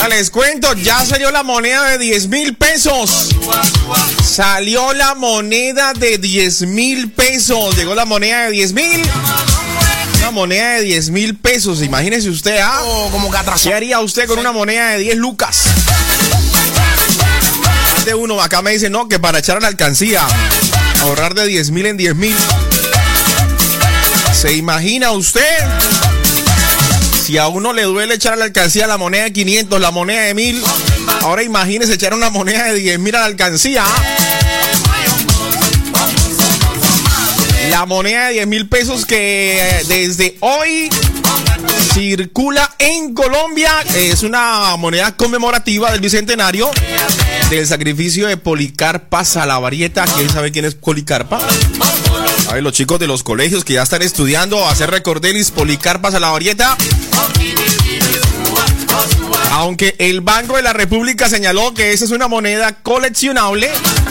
Ahora les cuento, ya salió la moneda de 10,000 pesos. Salió la moneda de 10,000 pesos. Llegó la moneda de 10,000. Una moneda de 10,000 pesos. Imagínese usted, como que atrasó. ¿Qué haría usted con una moneda de 10 lucas? Más de uno acá me dice, no, que para echar a la alcancía, ahorrar de 10,000 en 10,000. ¿Se imagina usted? Si a uno le duele echar a la alcancía la moneda de 500, la moneda de 1,000, ahora imagínese echar una moneda de 10,000 a la alcancía. La moneda de 10,000 pesos que desde hoy circula en Colombia. Es una moneda conmemorativa del bicentenario del sacrificio de Policarpa Salabarrieta. ¿Quién sabe quién es Policarpa? A ver, los chicos de los colegios que ya están estudiando a hacer recordelis, Policarpa Salabarrieta. Aunque el Banco de la República señaló que esa es una moneda coleccionable,